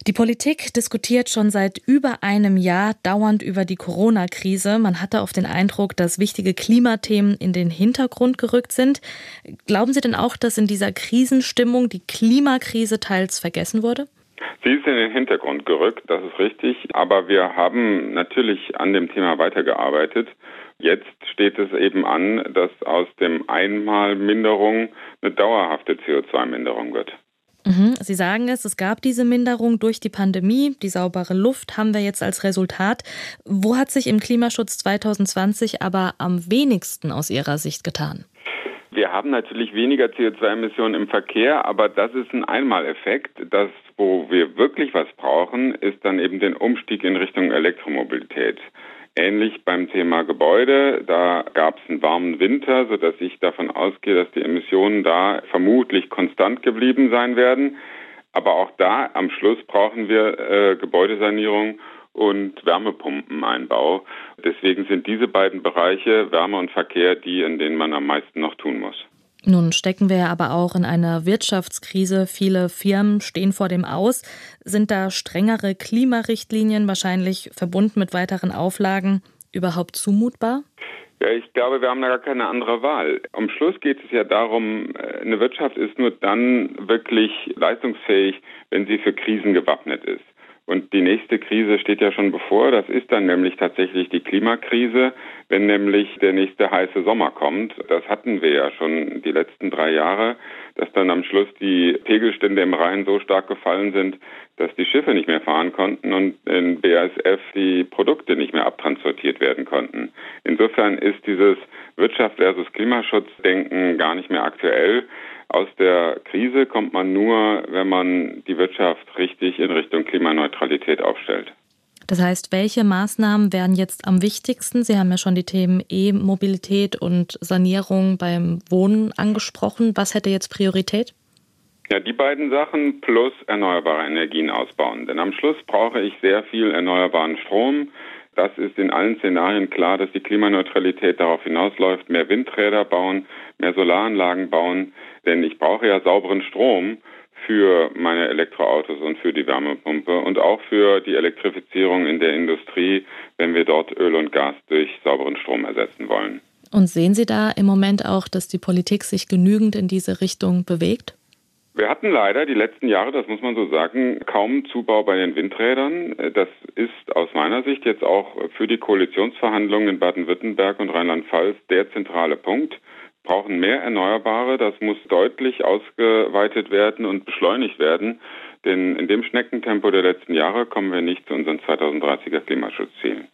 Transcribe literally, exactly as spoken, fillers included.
Die Politik diskutiert schon seit über einem Jahr dauernd über die Corona-Krise. Man hatte oft den Eindruck, dass wichtige Klimathemen in den Hintergrund gerückt sind. Glauben Sie denn auch, dass in dieser Krisenstimmung die Klimakrise teils vergessen wurde? Sie ist in den Hintergrund gerückt, das ist richtig. Aber wir haben natürlich an dem Thema weitergearbeitet. Jetzt steht es eben an, dass aus dem Einmalminderung eine dauerhafte C O zwei Minderung wird. Mhm. Sie sagen es, es gab diese Minderung durch die Pandemie. Die saubere Luft haben wir jetzt als Resultat. Wo hat sich im Klimaschutz zwanzig zwanzig aber am wenigsten aus Ihrer Sicht getan? Wir haben natürlich weniger C O zwei Emissionen im Verkehr, aber das ist ein Einmaleffekt. Das, wo wir wirklich was brauchen, ist dann eben den Umstieg in Richtung Elektromobilität. Ähnlich beim Thema Gebäude, da gab es einen warmen Winter, sodass ich davon ausgehe, dass die Emissionen da vermutlich konstant geblieben sein werden. Aber auch da am Schluss brauchen wir äh, Gebäudesanierung und Wärmepumpeneinbau. Deswegen sind diese beiden Bereiche, Wärme und Verkehr, die, in denen man am meisten noch tun muss. Nun stecken wir ja aber auch in einer Wirtschaftskrise. Viele Firmen stehen vor dem Aus. Sind da strengere Klimarichtlinien, wahrscheinlich verbunden mit weiteren Auflagen, überhaupt zumutbar? Ja, ich glaube, wir haben da gar keine andere Wahl. Am Schluss geht es ja darum, eine Wirtschaft ist nur dann wirklich leistungsfähig, wenn sie für Krisen gewappnet ist. Und die nächste Krise steht ja schon bevor. Das ist dann nämlich tatsächlich die Klimakrise, wenn nämlich der nächste heiße Sommer kommt. Das hatten wir ja schon die letzten drei Jahre, dass dann am Schluss die Pegelstände im Rhein so stark gefallen sind, dass die Schiffe nicht mehr fahren konnten und in B A S F die Produkte nicht mehr abtransportiert werden konnten. Insofern ist dieses Wirtschaft versus Klimaschutzdenken gar nicht mehr aktuell. Aus der Krise kommt man nur, wenn man die Wirtschaft richtig in Richtung Klimaneutralität aufstellt. Das heißt, welche Maßnahmen wären jetzt am wichtigsten? Sie haben ja schon die Themen E-Mobilität und Sanierung beim Wohnen angesprochen. Was hätte jetzt Priorität? Ja, die beiden Sachen plus erneuerbare Energien ausbauen. Denn am Schluss brauche ich sehr viel erneuerbaren Strom. Das ist in allen Szenarien klar, dass die Klimaneutralität darauf hinausläuft, mehr Windräder bauen, mehr Solaranlagen bauen. Denn ich brauche ja sauberen Strom für meine Elektroautos und für die Wärmepumpe und auch für die Elektrifizierung in der Industrie, wenn wir dort Öl und Gas durch sauberen Strom ersetzen wollen. Und sehen Sie da im Moment auch, dass die Politik sich genügend in diese Richtung bewegt? Wir hatten leider die letzten Jahre, das muss man so sagen, kaum Zubau bei den Windrädern. Das ist aus meiner Sicht jetzt auch für die Koalitionsverhandlungen in Baden-Württemberg und Rheinland-Pfalz der zentrale Punkt. Wir brauchen mehr Erneuerbare, das muss deutlich ausgeweitet werden und beschleunigt werden. Denn in dem Schneckentempo der letzten Jahre kommen wir nicht zu unseren zweitausenddreißiger Klimaschutzzielen.